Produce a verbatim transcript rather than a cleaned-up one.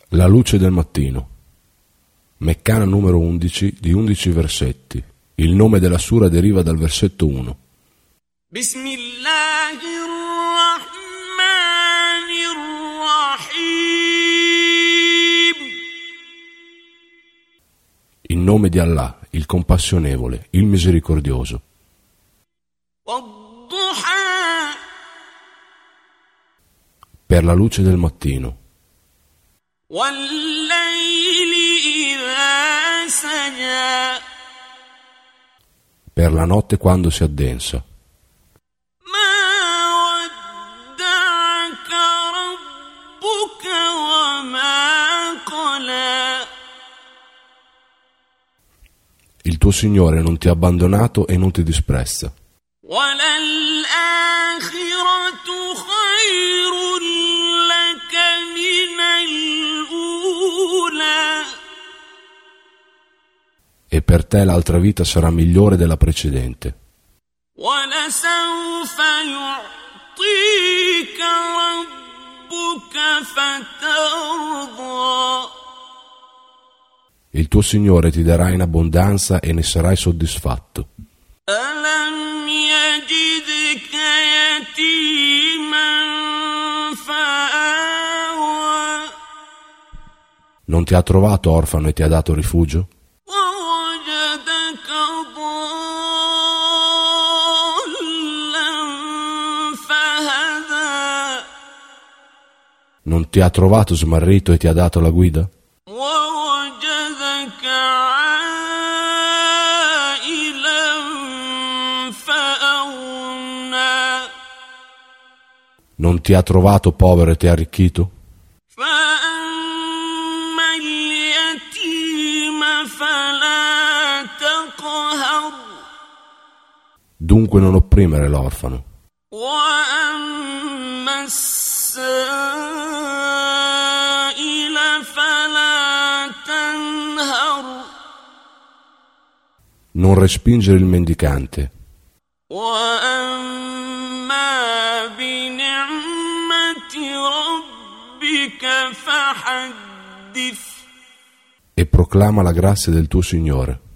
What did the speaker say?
La luce del mattino. Meccana numero undici di undici versetti. Il nome della sura deriva dal versetto uno. In nome di Allah, il compassionevole, il misericordioso. Per la luce del mattino. Per la notte quando si addensa. Il tuo Signore non ti ha abbandonato e non ti disprezza. E per te l'altra vita sarà migliore della precedente. Il tuo Signore ti darà in abbondanza e ne sarai soddisfatto. Non ti ha trovato orfano e ti ha dato rifugio? Non ti ha trovato smarrito e ti ha dato la guida? Non ti ha trovato povero e ti ha arricchito? Dunque non opprimere l'orfano. Non respingere il mendicante. E proclama la grazia del tuo Signore.